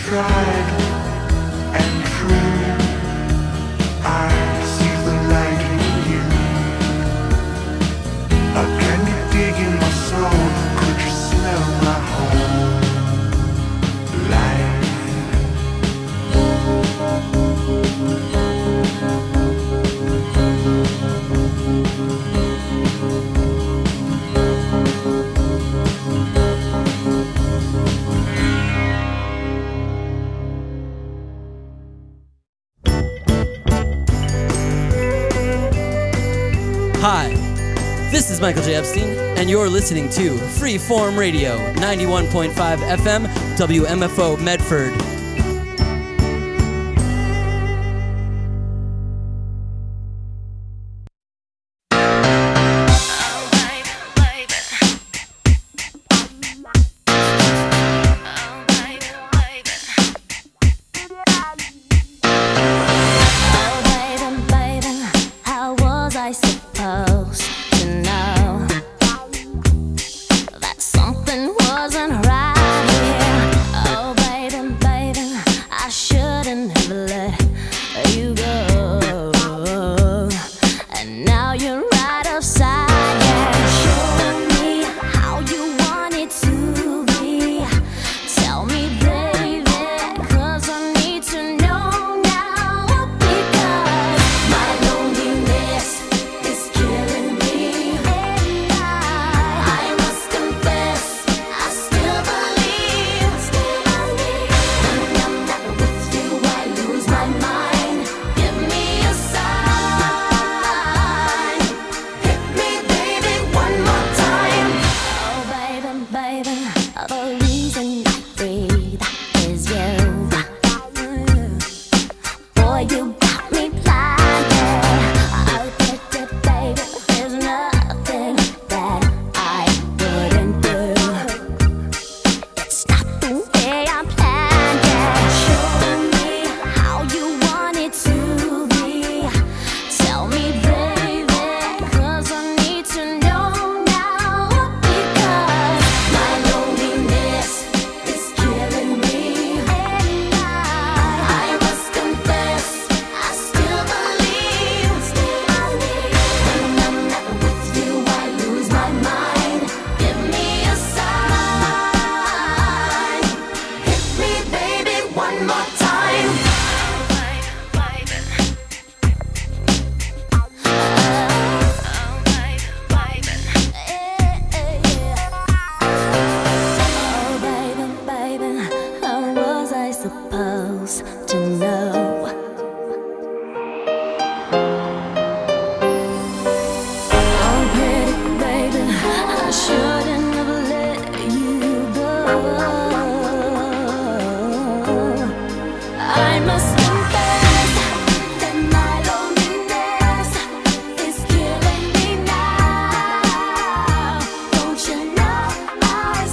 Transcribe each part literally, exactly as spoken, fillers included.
Hi, this is Michael J. Epstein, and you're listening to Freeform Radio, ninety-one point five F M, W M F O Medford.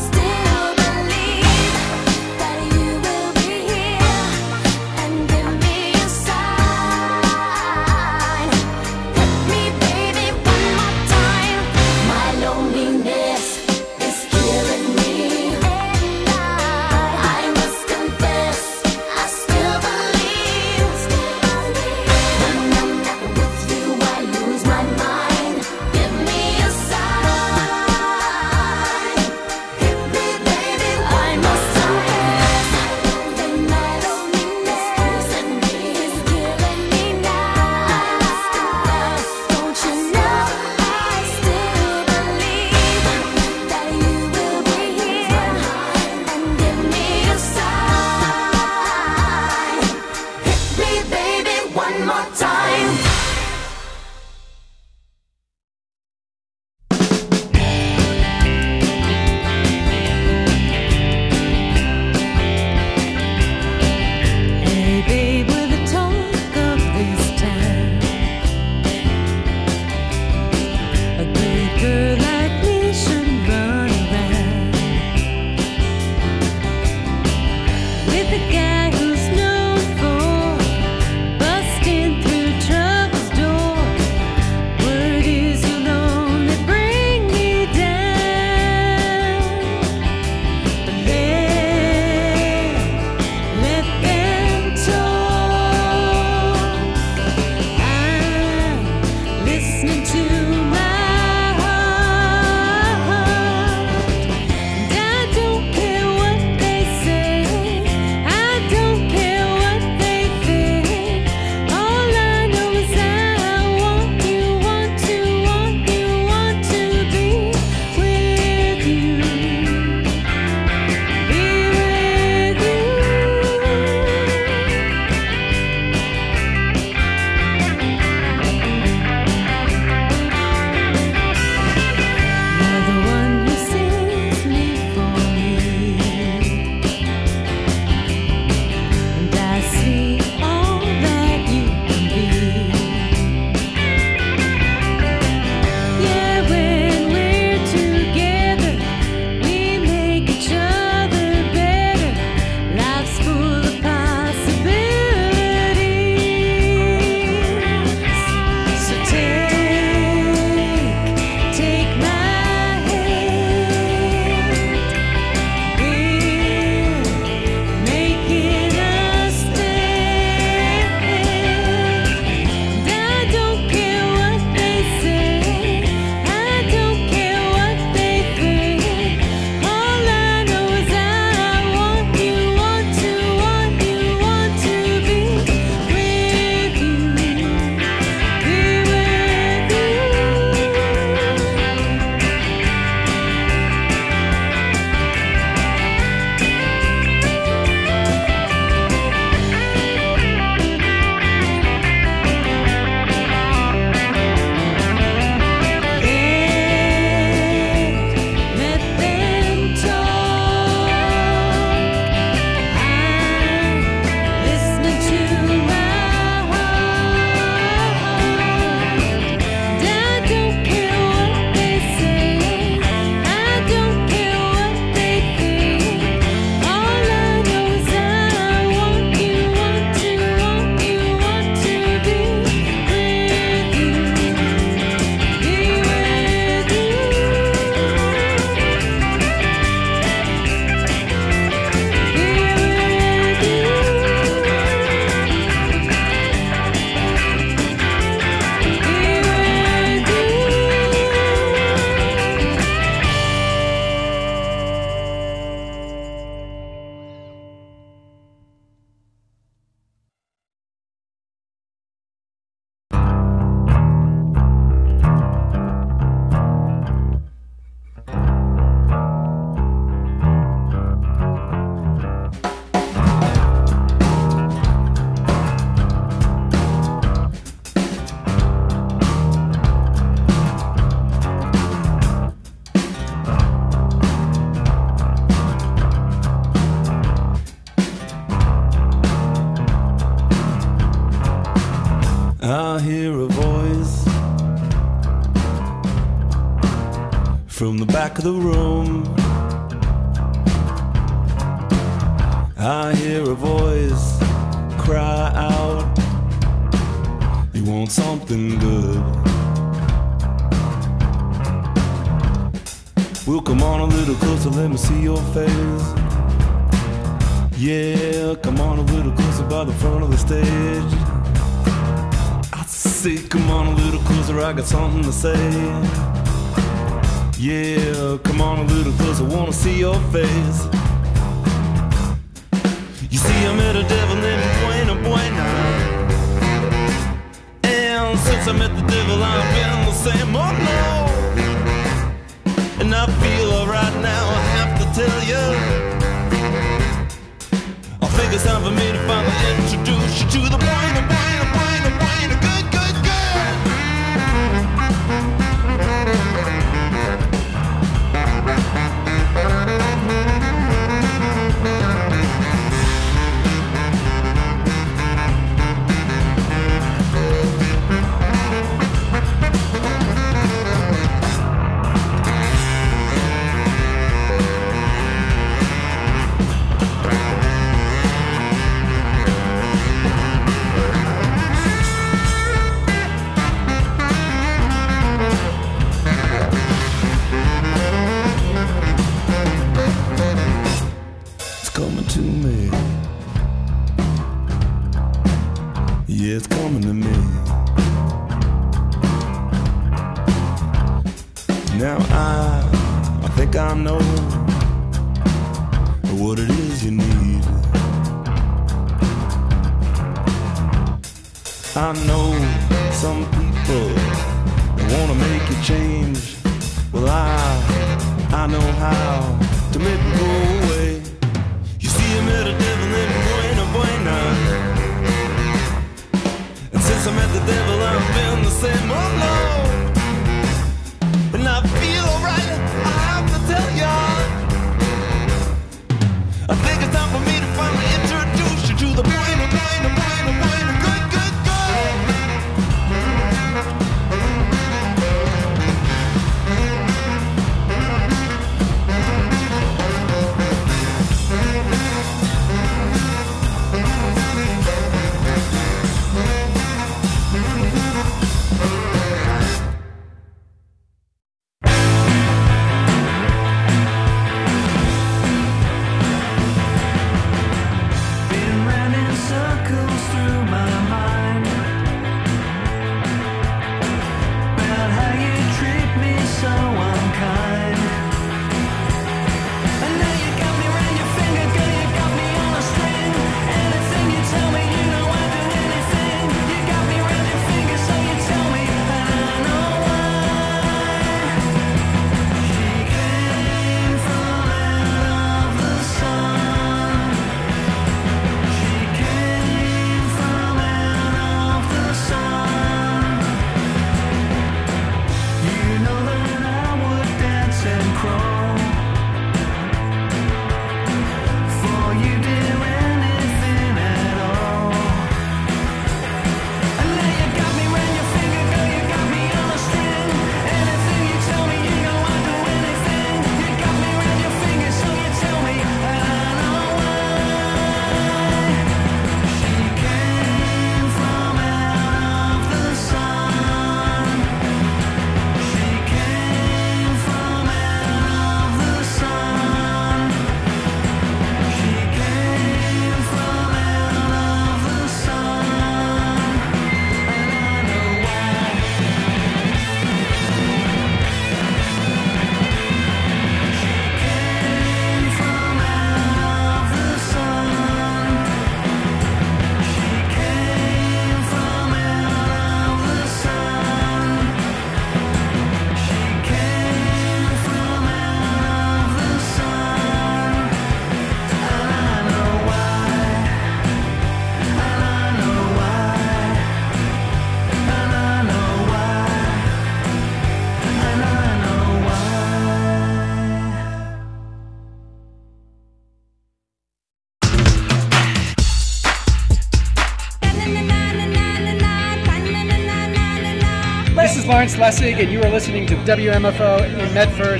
Give me I hear a voice from the back of the room. I hear a voice cry out, you want something good. Well, come on a little closer, let me see your face. Yeah, come on a little closer by the front of the stage. I say, come on a little closer, I got something to say. Yeah, come on a little closer, wanna see your face. You see, I met a devil named Buena Buena, and since I met the devil, I've been the same. Oh no, and I feel alright now, I have to tell you, I think it's time for me to finally introduce you to the Buena Buena Buena Buena good, good, good. Yeah, it's coming to me. Now I, I think I know what it is you need. I know some people wanna make you change. Well, I, I know how to make it go away. You see, I met a devil named Buena Buena, and since I met the devil, I've been the same. Oh no, and I feel alright, I have to tell ya, I think it's time for me to finally introduce you to the Buena Buena Buena Buena good, good, Lawrence Lessig, and you are listening to W M F O in Medford.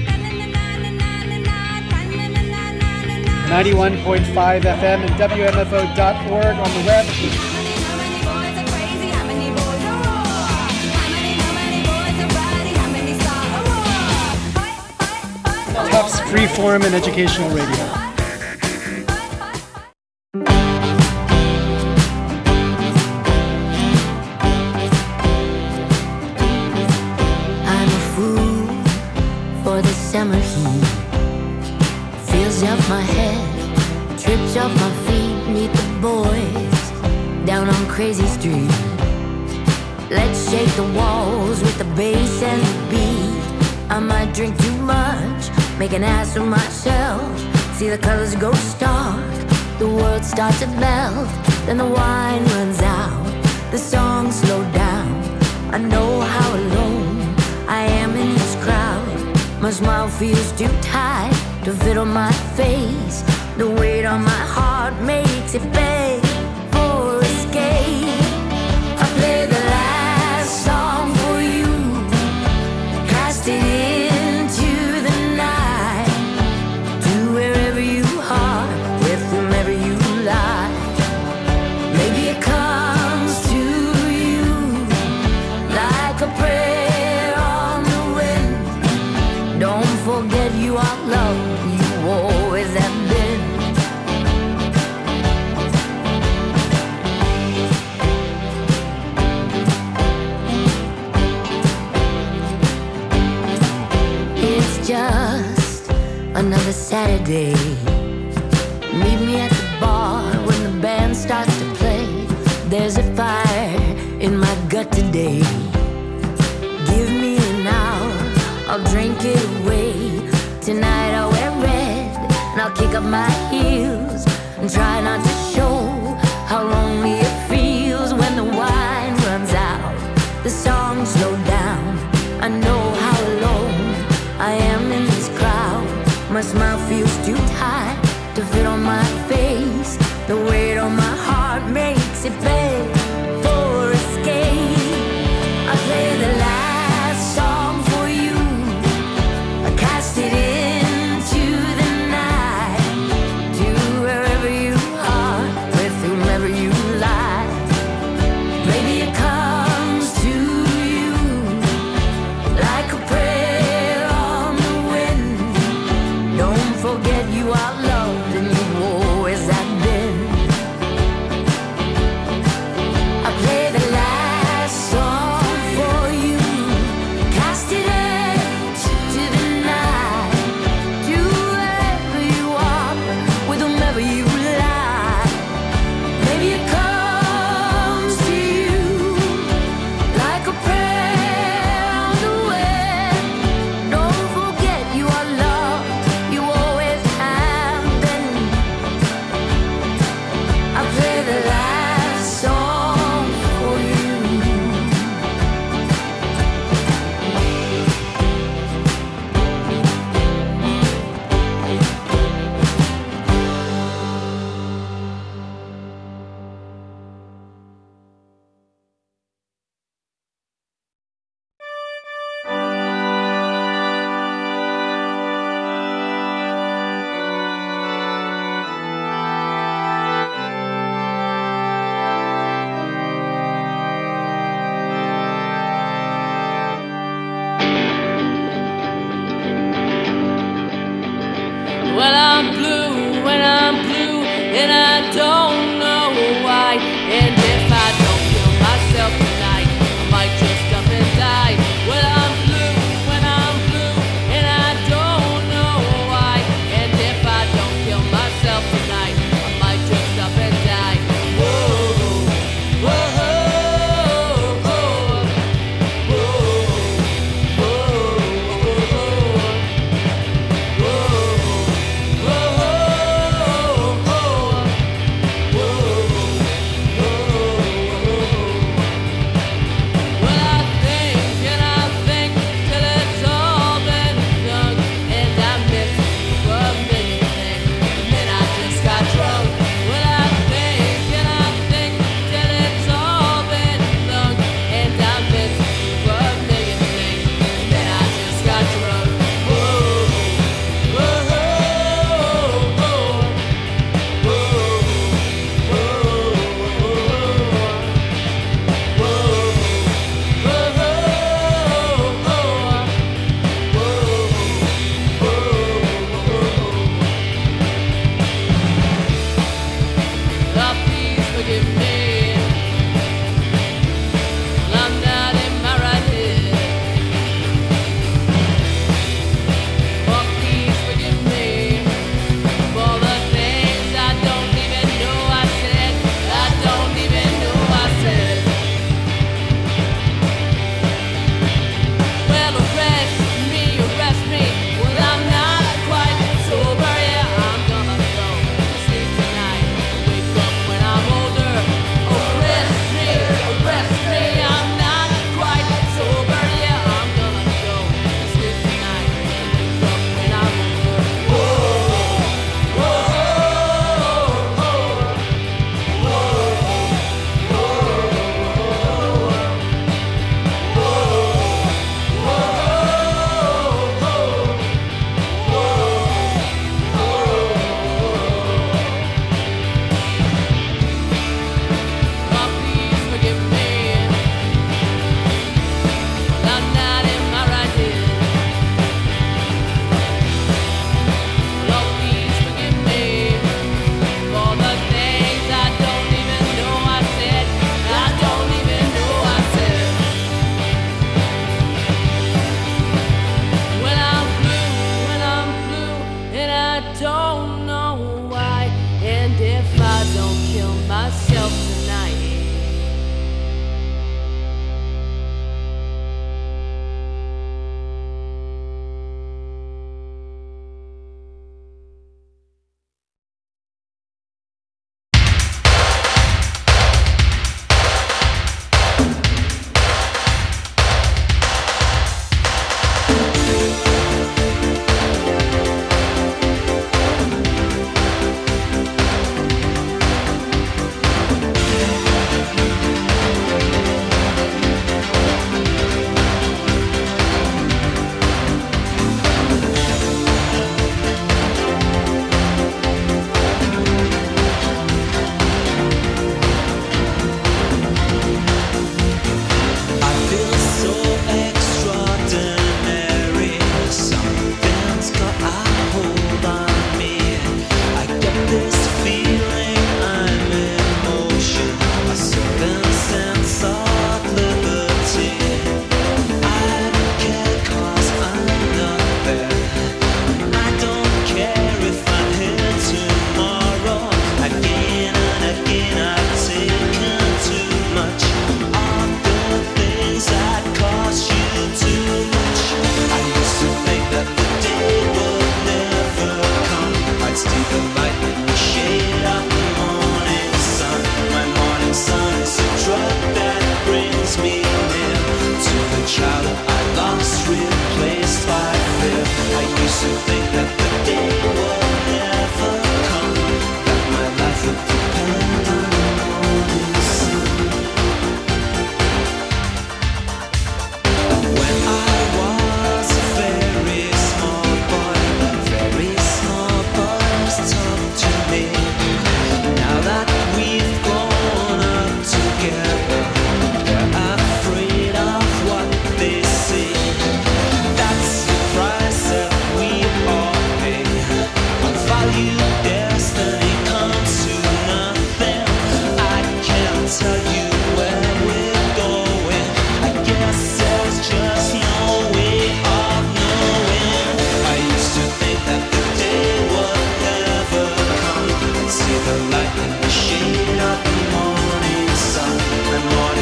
ninety-one point five F M and W M F O dot org on the web. Tufts Freeform and Educational Radio. I'm a fool for the summer heat. Fills up my head, trips up my feet. Meet the boys down on Crazy Street. Let's shake the walls with the bass and the beat. I might drink too much, make an ass of myself. See the colors go stark, the world starts to melt. Then the wine runs out, the songs slow down. I know how alone I am in this crowd. My smile feels too tight to fit on my face. The weight on my heart makes it beg for escape. I play the last song for you, cast it into the night, to wherever you are, with whomever you lie. Maybe it comes to you like a prayer on the wind. Don't forget you are loved, you always have been. It's just another Saturday. Meet me at the bar when the band starts to play. There's a fire in my gut today. Give me an hour, I'll drink it away. Tonight I'll wear red and I'll kick up my heels and try not to show how lonely it feels when the wine runs out, the songs slow down. I know how alone I am in this crowd. My smile feels too tight to fit on my face. The weight on my heart makes it beg for escape. I play the last song for you, I cast it into the night, to wherever you are,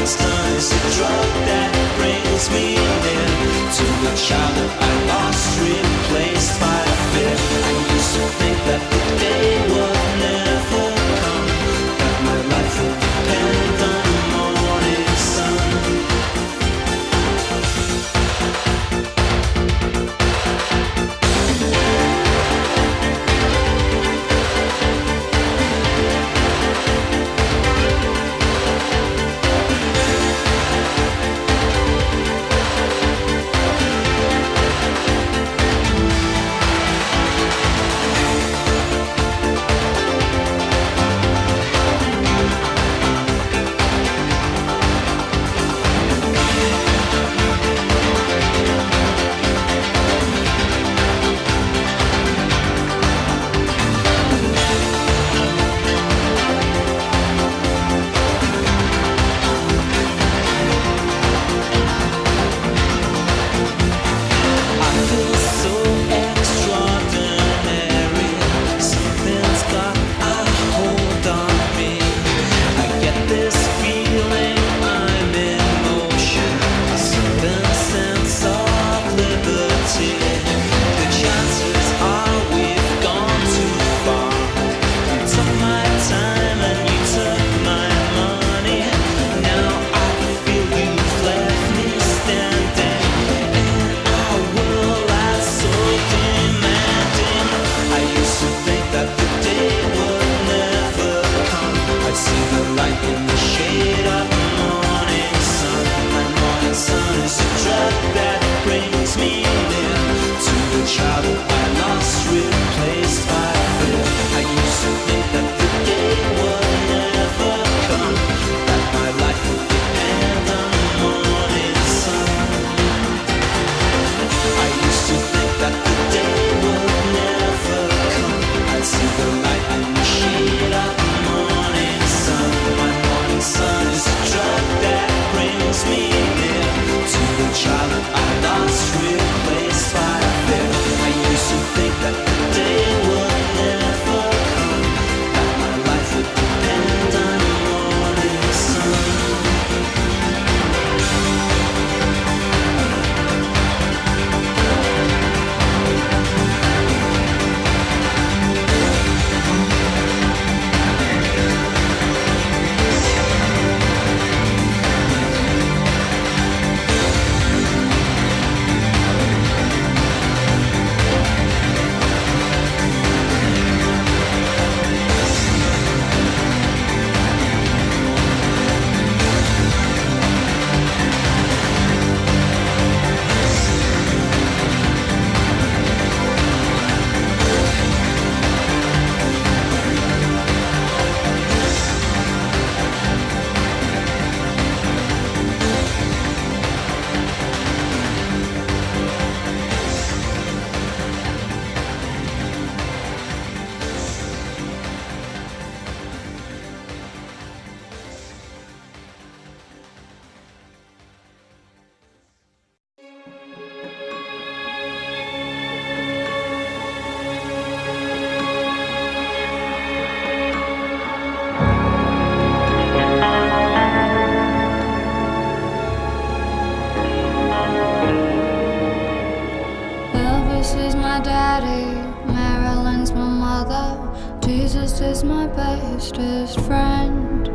is my bestest friend.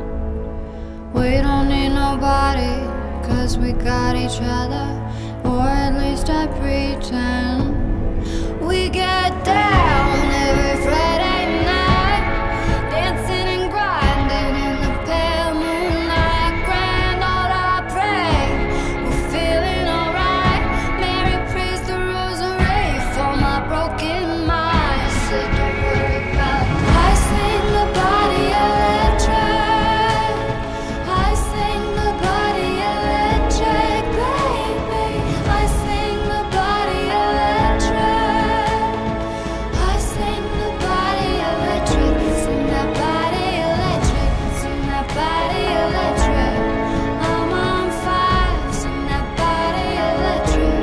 We don't need nobody, cause we got each other, or at least I pretend. We get down every Friday night, dancing and grinding in the pale moonlight. Grand old I pray, we're feeling alright. Mary prays the rosary for my broken mind. Said don't worry about it. I sing the body electric, I sing the body electric, baby. I sing the body electric, I sing the body electric. Sing that body electric, sing that body electric. I'm on fire, sing that body electric.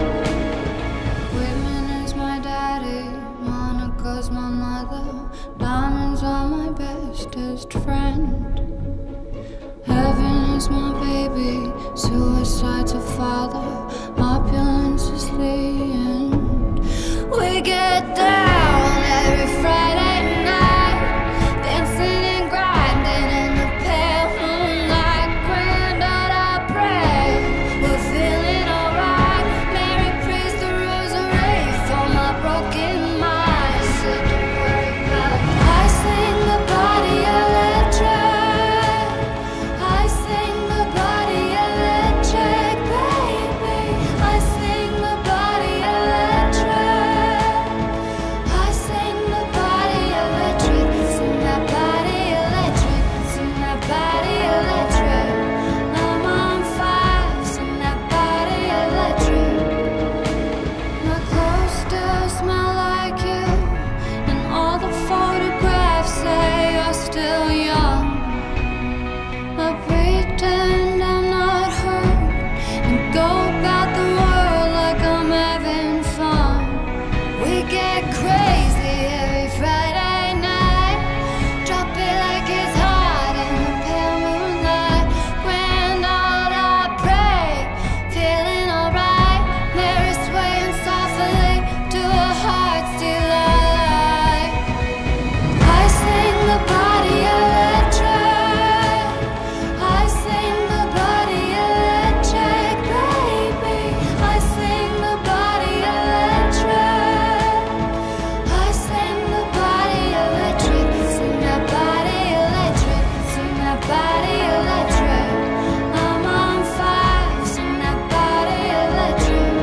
Whitman is my daddy, Monica's my mother, diamonds are my bestest friend. Heaven is my baby. baby. Suicide's a father, opulence is the end. We get down every Friday night, dancing and grinding in the pale moonlight. Granddaughter, pray we're feeling alright. Mary prays the rosary for my broken mind. Said don't worry about it. I sing the body electric. I sing the body electric, baby. I sing the body electric. I sing the body electric. Sing that body electric. Sing that body electric. I'm on fire. Sing that body electric. My clothes still smell like you, and all the photographs say you're still young. I pretend I'm not hurt and go about the world like I'm having fun. We get crazy every Friday night, drop it like it's hot in the pale moonlight. Granddaughter, pray, feeling alright. Mary swaying softly to a heart still alive. I sing the body electric. I sing the body electric, baby. I sing the body electric. I sing the body electric. Sing that body electric. Sing that body electric. I'm on fire. Sing that body electric.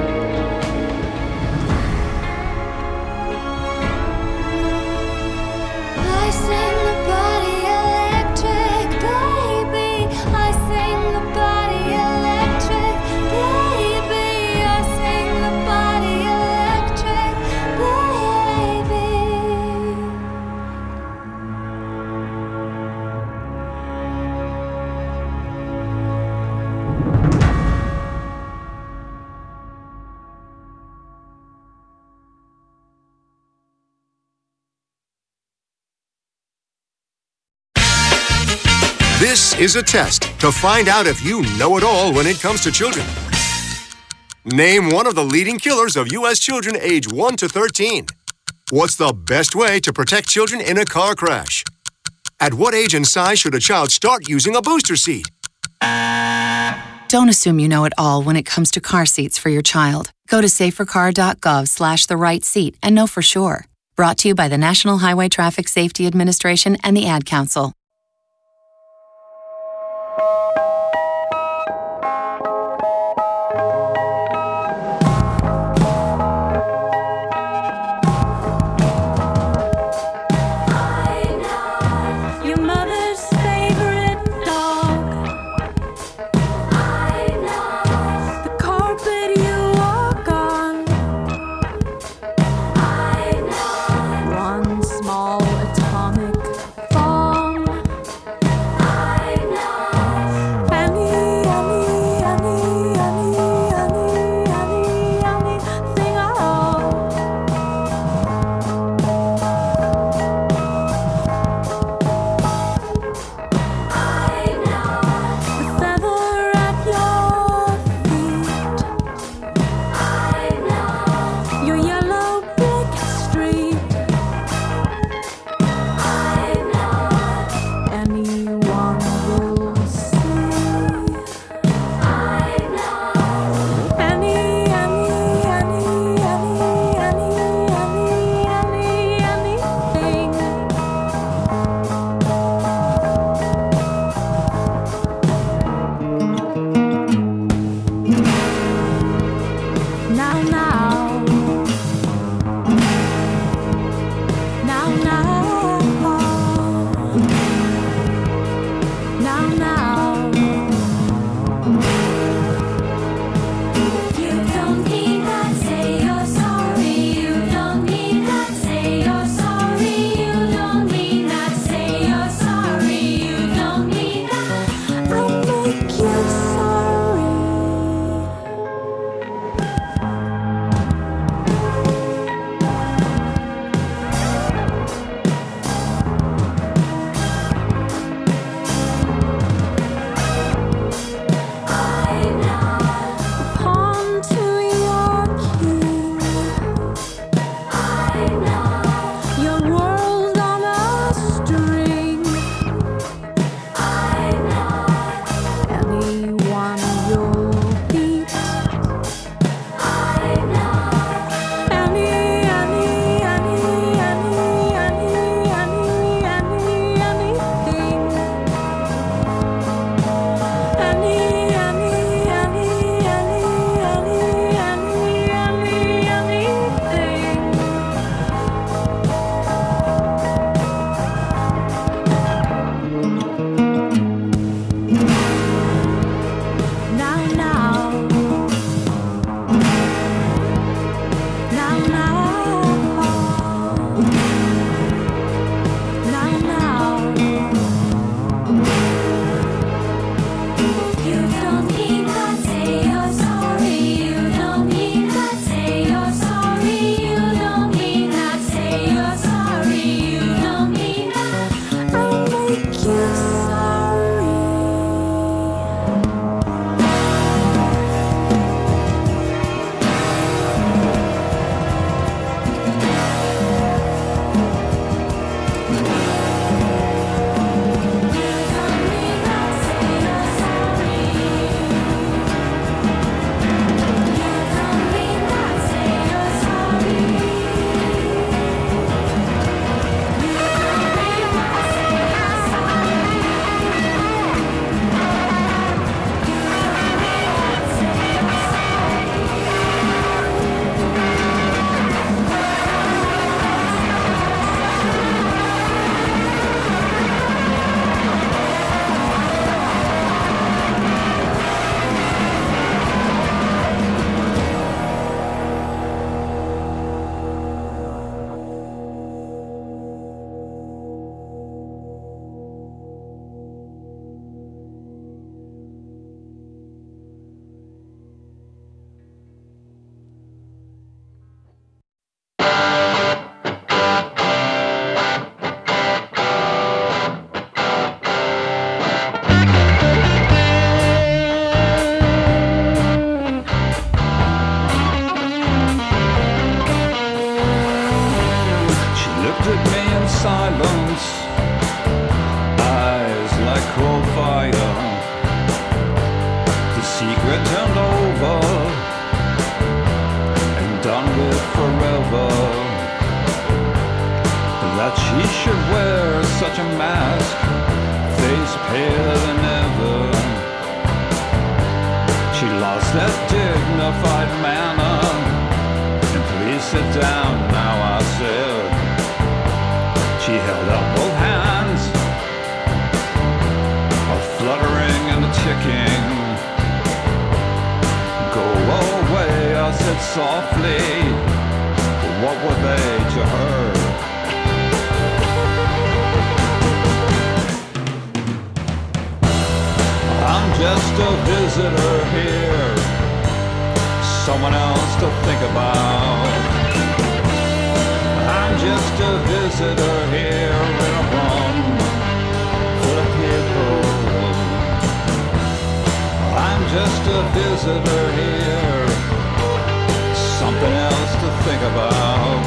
I sing the body electric, baby. I sing the body electric, baby. I sing the body electric, baby. This is a test to find out if you know it all when it comes to children. Name one of the leading killers of U S children age one to thirteen. What's the best way to protect children in a car crash? At what age and size should a child start using a booster seat? Don't assume you know it all when it comes to car seats for your child. Go to safercar.gov slash the right seat and know for sure. Brought to you by the National Highway Traffic Safety Administration and the Ad Council. Your mother's favorite dog. The carpet you walk on. One small atomic bomb. Any, any, any, any, any, any, anything at all. The feather at your feet. Your yellow brick street. Anyone will see. Any, any, any, any, any, any, any, anything. Now, now, now, now, now, now. You don't need that, say you're sorry. You don't need that, say you're sorry. You don't need that, say you're sorry. You don't need that. I'll make you sorry. fire. The secret turned over and done with forever. That she should wear such a mask, face paler than ever. She lost that dignified manner. And please sit down now, I said. She held up both hands, a fluttering and a ticking. Go away, I said softly. What were they to her? I'm just a visitor here, someone else to think about. I'm just a visitor here in a room full of people. I'm just a visitor here, something else to think about.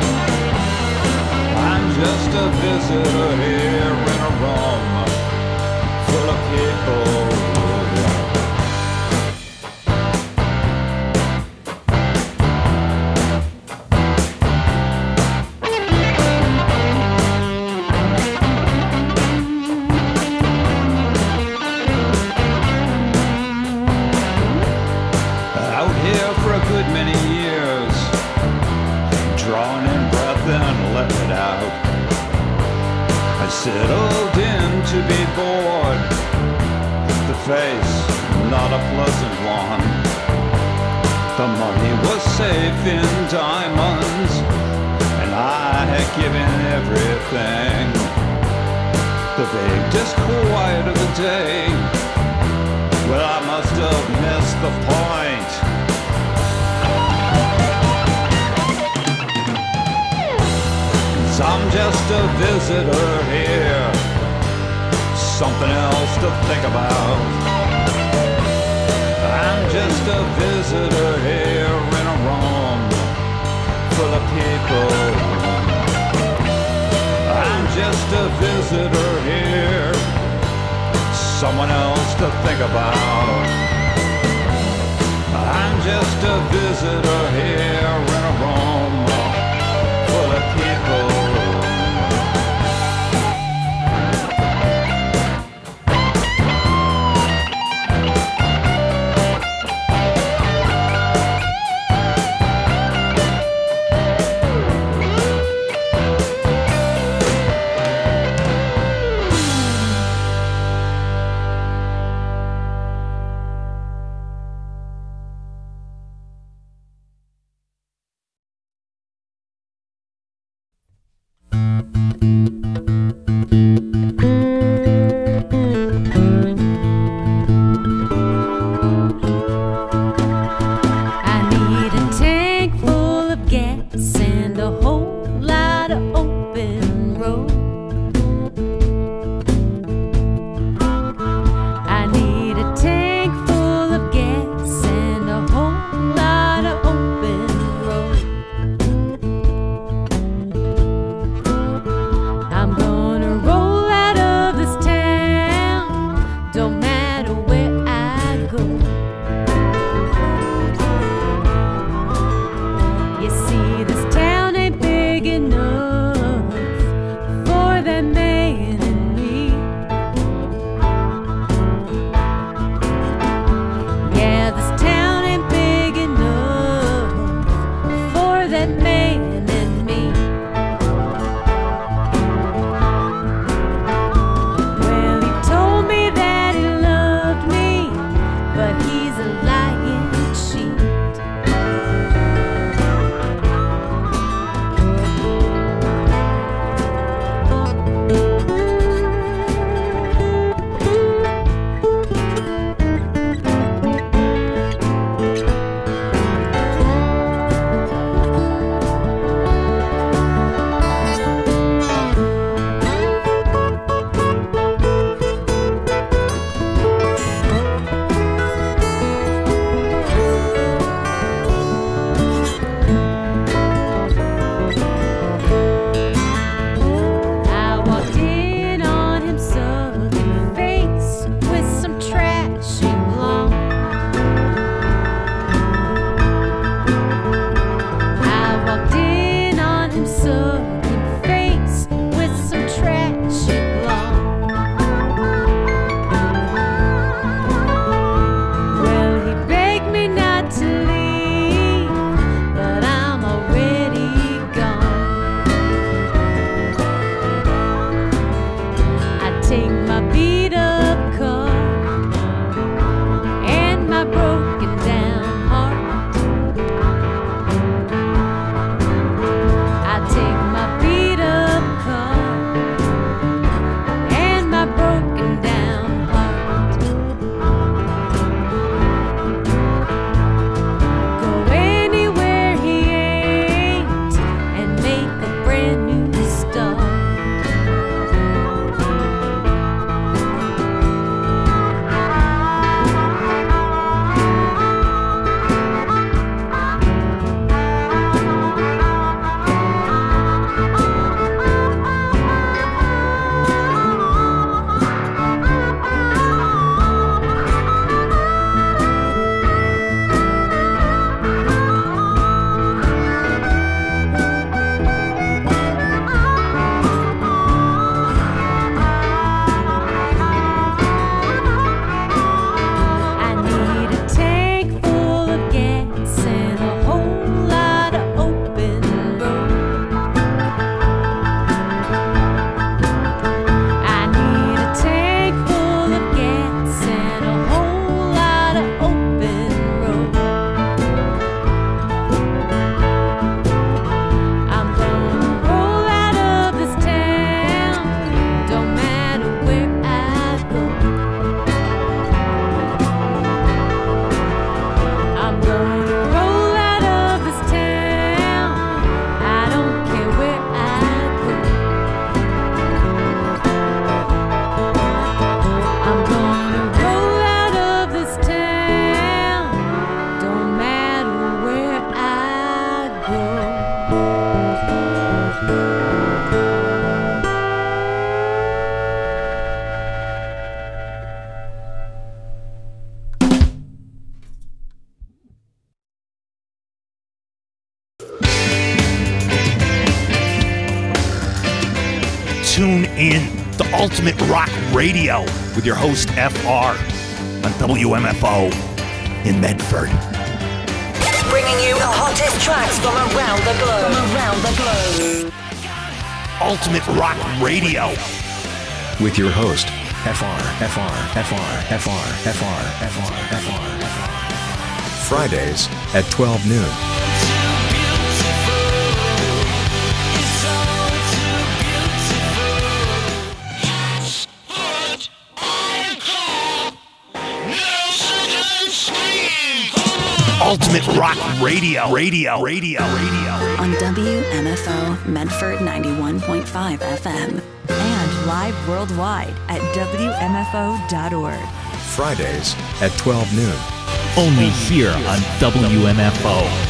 I'm just a visitor here in a room full of people. Out here for a good many years, drawing in breath and letting it out. I settled in to be bored, the face not a pleasant one. The money was safe in diamonds, and I had given everything. The vague disquiet of the day, well, I must have missed the point. I'm just a visitor here, something else to think about. I'm just a visitor here in a room full of people. I'm just a visitor here, someone else to think about. I'm just a visitor here in a room full of people. to Ultimate Rock Radio with your host, F R, on W M F O in Medford. Bringing you the hottest tracks from around the globe. From around the globe. Ultimate Rock Radio with your host, F R, F R, F R, F R, F R, F R, F R, F R. Fridays at twelve noon. Ultimate Rock Radio, Radio, Radio, Radio. On W M F O Medford ninety-one point five F M. And live worldwide at W M F O dot org. Fridays at twelve noon. Only here on W M F O.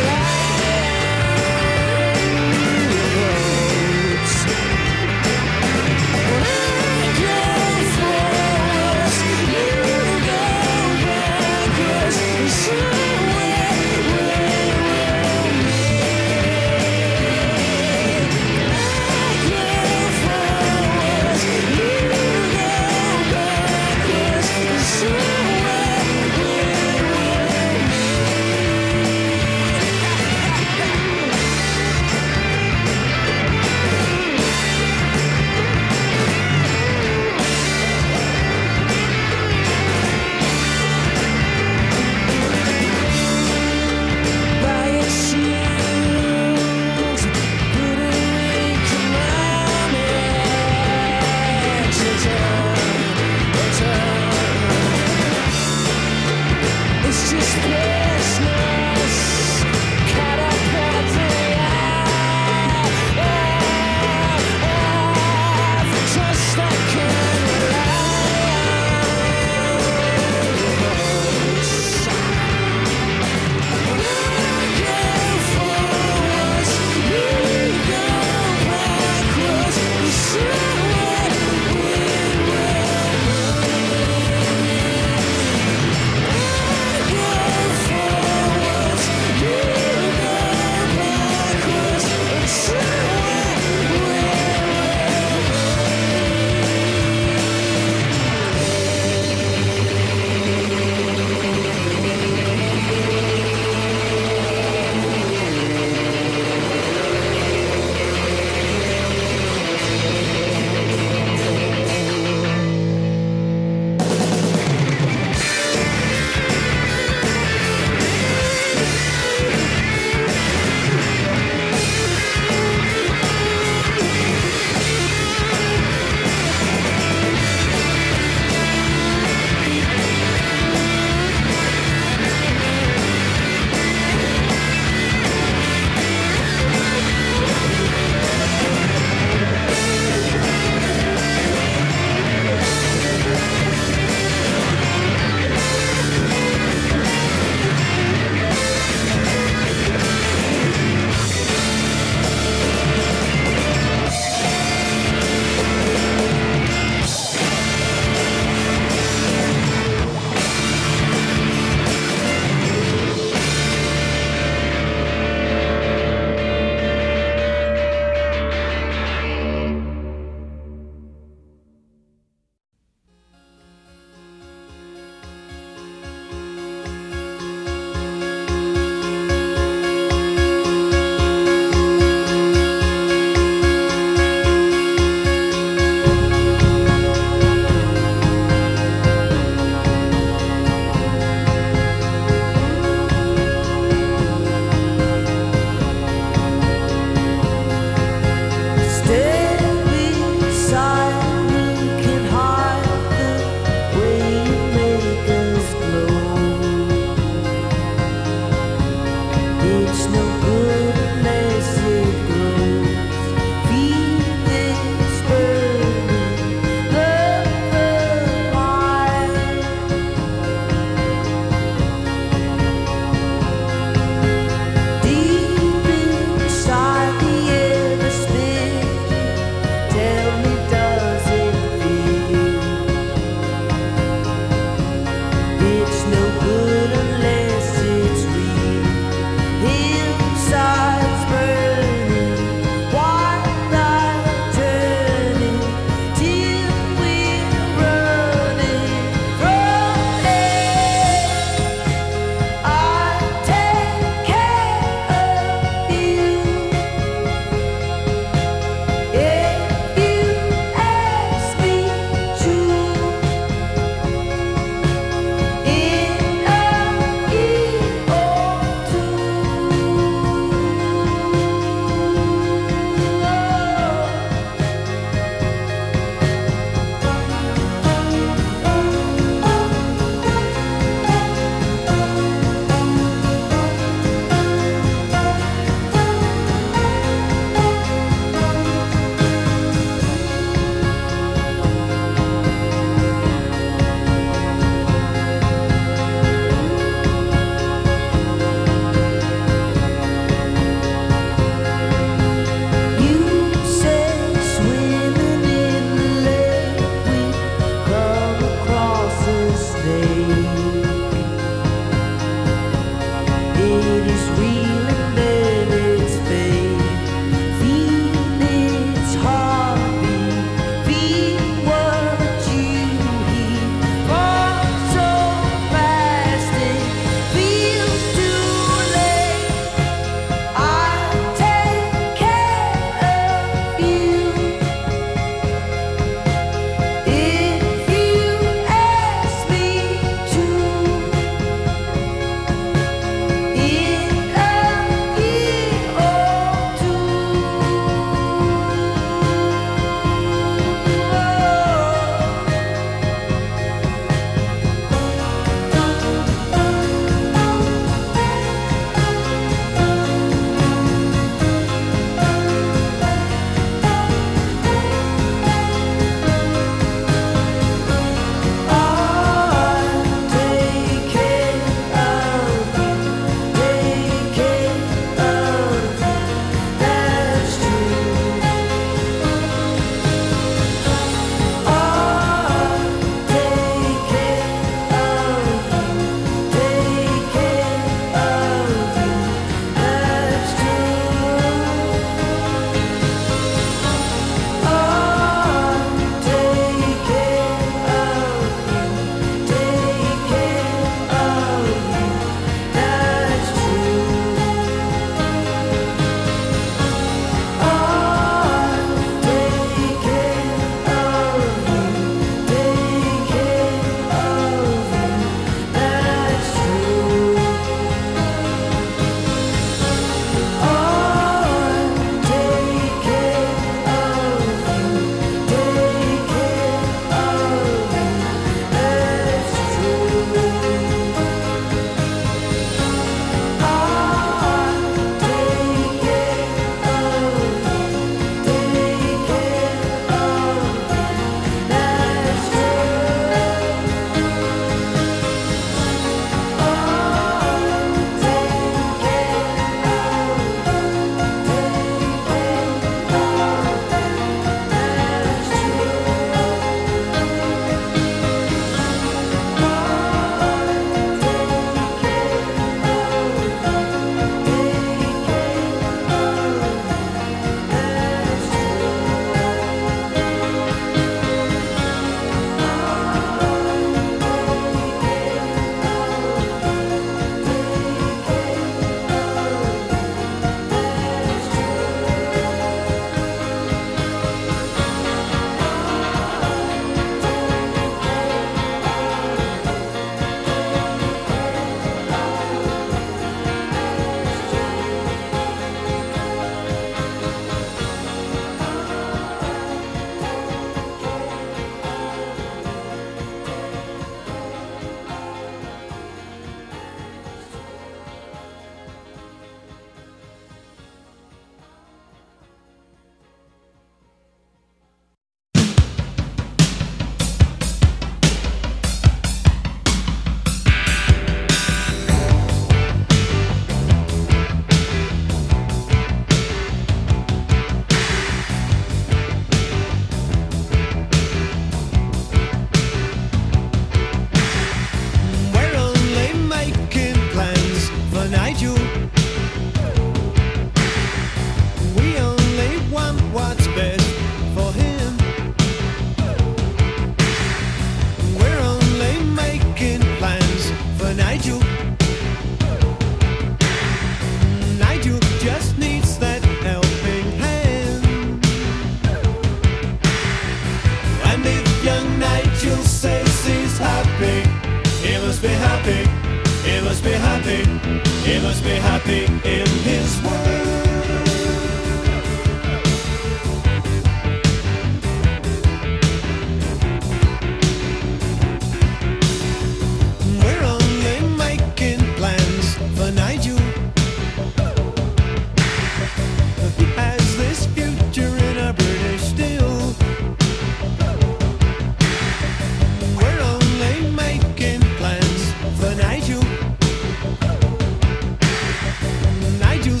Nigel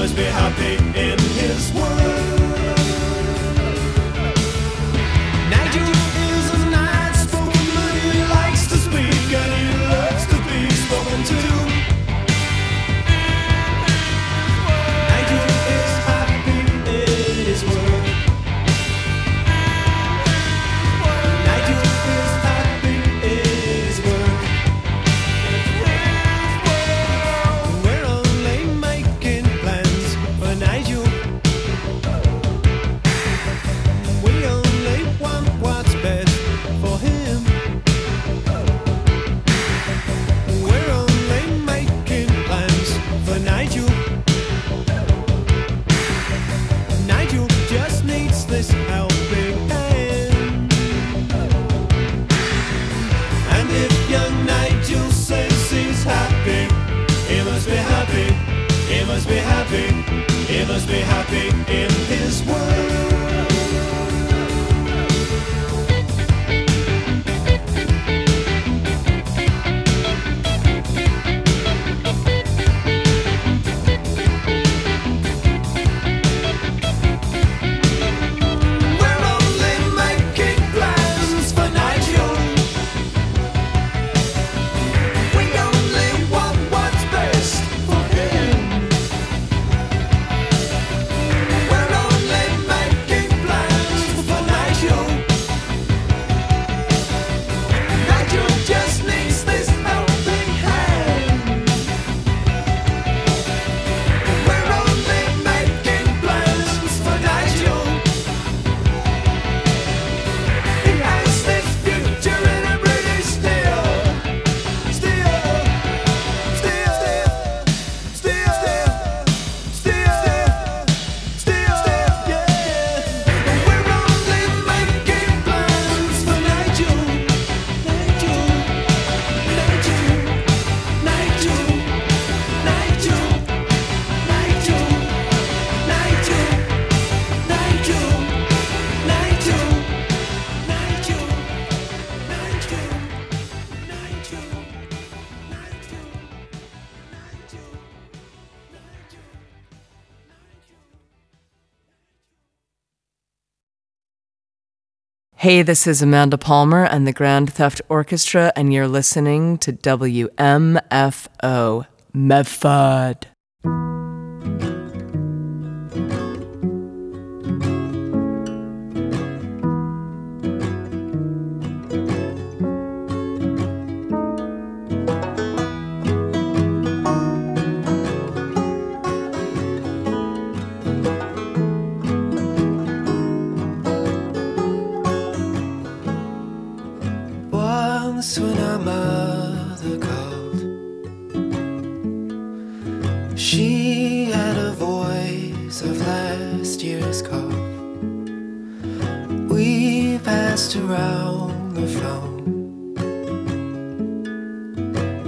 must be happy in his world. Nigel is a nice spoken man, he likes to speak and he loves to be spoken to. Nigel is happy in his world. Nigel is happy in his world. We're only making plans for Nigel. We only want what's best for him. We're only making plans for Nigel. Nigel just needs this helping hand. And if young Nigel says he's happy, he must be happy, he must be happy, he must be happy in his world. We're only making plans for Nigel. We only want what's best for him. We're only making plans for Nigel. Nigel just needs this helping hand. We're only making plans for Nigel. He has this future in a British steel. Steel. Steel. Steel. Steel. Steel. Steel. Yeah. We're only making plans for Nigel. Nigel. Nigel. Nigel. Nigel. Nigel. Nigel. Nigel. Nigel. Nigel. Nigel. Hey, this is Amanda Palmer and the Grand Theft Orchestra, and you're listening to W M F O Medford. Once when our mother called, she had a voice of last year's call. We passed around